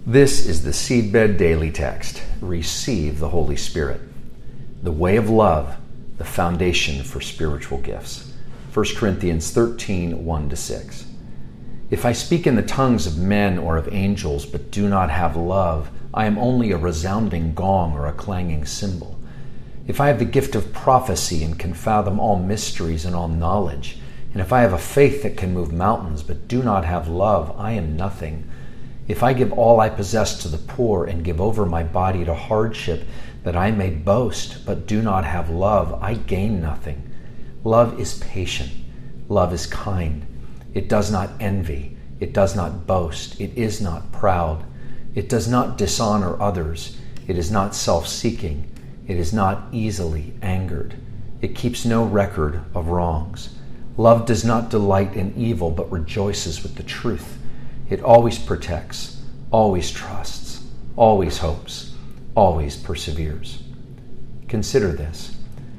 This is the Seedbed Daily Text. Receive the Holy Spirit. The way of love, the foundation for spiritual gifts. 1 Corinthians 13, 1-6. If I speak in the tongues of men or of angels, but do not have love, I am only a resounding gong or a clanging cymbal. If I have the gift of prophecy and can fathom all mysteries and all knowledge, and if I have a faith that can move mountains, but do not have love, I am nothing. If I give all I possess to the poor and give over my body to hardship, that I may boast, but do not have love, I gain nothing. Love is patient. Love is kind. It does not envy. It does not boast. It is not proud. It does not dishonor others. It is not self-seeking. It is not easily angered. It keeps no record of wrongs. Love does not delight in evil, but rejoices with the truth. It always protects, always trusts, always hopes, always perseveres. Consider this.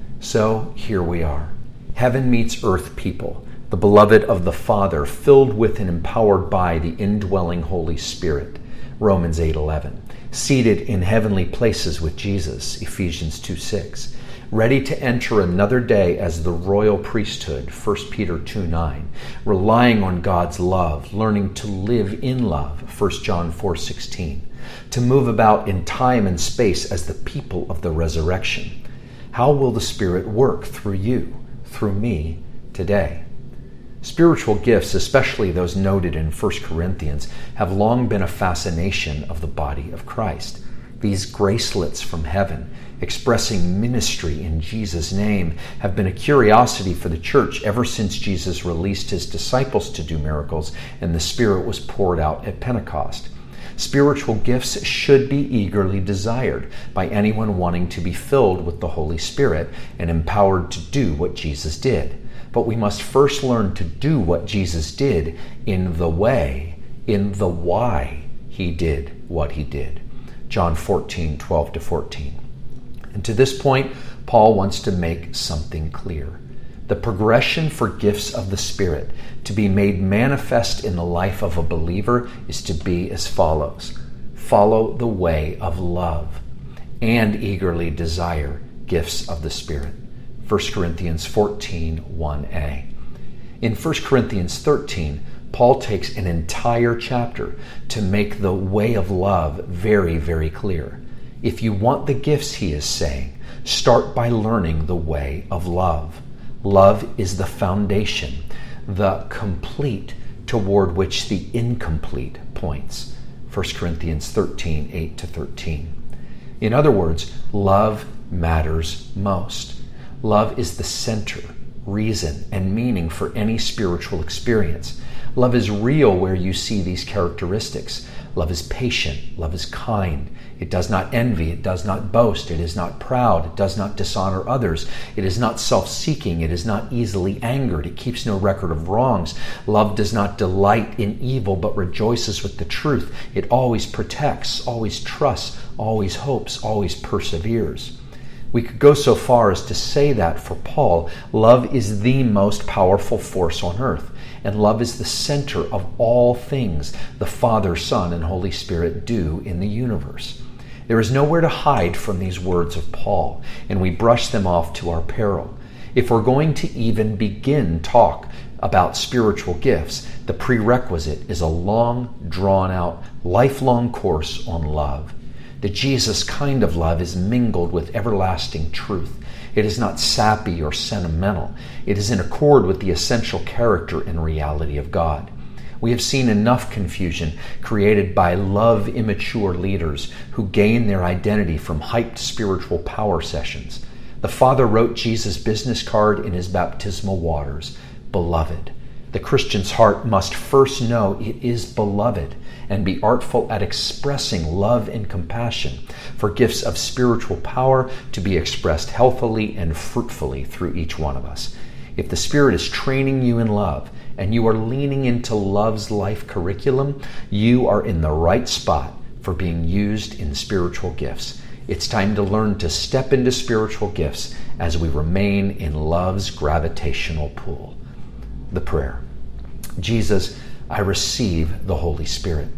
So here we are. Heaven meets earth people, the beloved of the Father, filled with and empowered by the indwelling Holy Spirit. Romans 8:11. Seated in heavenly places with Jesus. Ephesians 2:6. Ready to enter another day as the royal priesthood, 1 Peter 2:9, relying on God's love, learning to live in love, 1 John 4:16, to move about in time and space as the people of the resurrection. How will the Spirit work through you, through me, today? Spiritual gifts, especially those noted in 1 Corinthians, have long been a fascination of the body of Christ. These gracelets from heaven, expressing ministry in Jesus' name, have been a curiosity for the church ever since Jesus released his disciples to do miracles and the Spirit was poured out at Pentecost. Spiritual gifts should be eagerly desired by anyone wanting to be filled with the Holy Spirit and empowered to do what Jesus did. But we must first learn to do what Jesus did in the way, in the why he did what he did. John 14, 12-14. And to this point, Paul wants to make something clear. The progression for gifts of the Spirit to be made manifest in the life of a believer is to be as follows. Follow the way of love and eagerly desire gifts of the Spirit. 1 Corinthians 14, 1a. In 1 Corinthians 13, Paul takes an entire chapter to make the way of love very, very clear. If you want the gifts, he is saying, start by learning the way of love. Love is the foundation, the complete toward which the incomplete points. 1 Corinthians 13, 8-13. In other words, love matters most. Love is the center, reason, and meaning for any spiritual experience. Love is real where you see these characteristics. Love is patient. Love is kind. It does not envy. It does not boast. It is not proud. It does not dishonor others. It is not self-seeking. It is not easily angered. It keeps no record of wrongs. Love does not delight in evil, but rejoices with the truth. It always protects, always trusts, always hopes, always perseveres. We could go so far as to say that for Paul, love is the most powerful force on earth, and love is the center of all things the Father, Son, and Holy Spirit do in the universe. There is nowhere to hide from these words of Paul, and we brush them off to our peril. If we're going to even begin talk about spiritual gifts, the prerequisite is a long, drawn-out, lifelong course on love. The Jesus kind of love is mingled with everlasting truth. It is not sappy or sentimental. It is in accord with the essential character and reality of God. We have seen enough confusion created by love-immature leaders who gain their identity from hyped spiritual power sessions. The Father wrote Jesus' business card in his baptismal waters, Beloved. The Christian's heart must first know it is beloved and be artful at expressing love and compassion for gifts of spiritual power to be expressed healthily and fruitfully through each one of us. If the Spirit is training you in love and you are leaning into love's life curriculum, you are in the right spot for being used in spiritual gifts. It's time to learn to step into spiritual gifts as we remain in love's gravitational pull. The prayer. Jesus, I receive the Holy Spirit.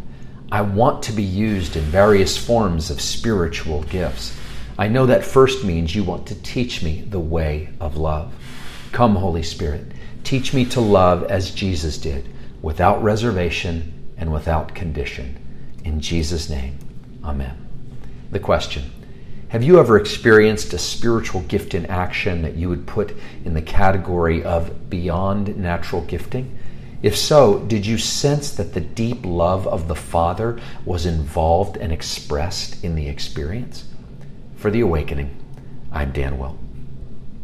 I want to be used in various forms of spiritual gifts. I know that first means you want to teach me the way of love. Come, Holy Spirit, teach me to love as Jesus did, without reservation and without condition. In Jesus' name, amen. The question: have you ever experienced a spiritual gift in action that you would put in the category of beyond natural gifting? If so, did you sense that the deep love of the Father was involved and expressed in the experience? For The Awakening, I'm Dan Well.